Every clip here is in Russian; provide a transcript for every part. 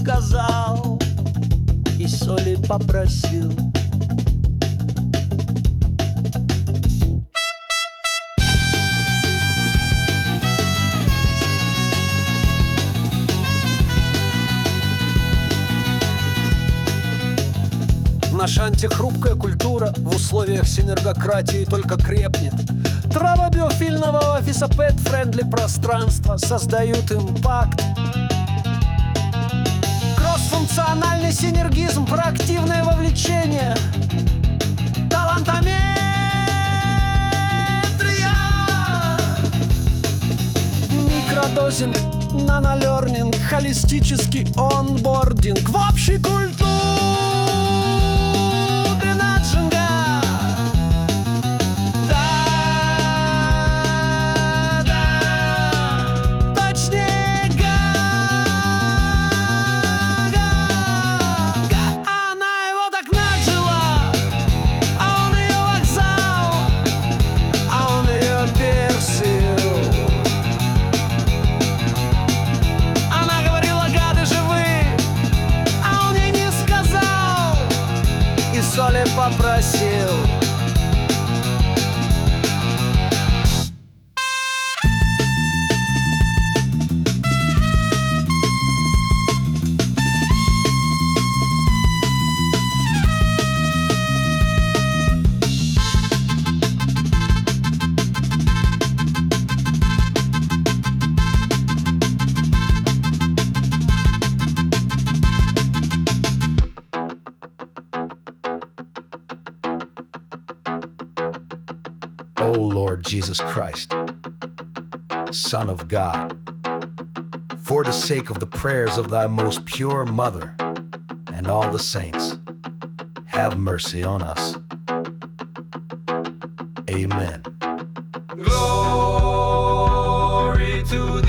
сказал и соли попросил. Наша антихрупкая культура в условиях синергократии только крепнет. Трава биофильного офиса pet-friendly пространства создают импакт. Кроссфункциональный синергизм, проактивное вовлечение, талантометрия, микродозинг, нанолернинг, холистический онбординг в общей культуре. Соли попросил. O Lord Jesus Christ, Son of God, for the sake of the prayers of thy most pure mother and all the saints, have mercy on us. Amen. Glory to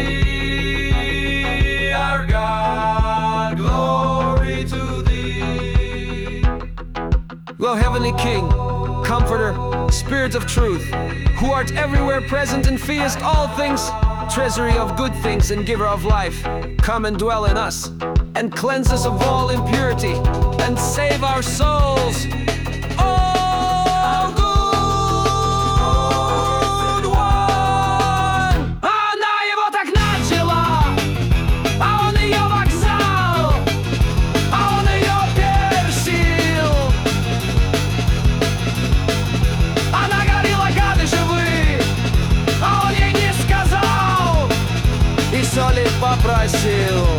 thee, our God, glory to thee. O Heavenly King, Comforter, Spirit of truth, who art everywhere present and fearest all things, treasury of good things and giver of life, come and dwell in us, and cleanse us of all impurity, and save our souls. Oh, good one! Она его так начала, а он ее вокзал, а он ее персил. Она говорила, гады живы, а он ей не сказал и соли попросил.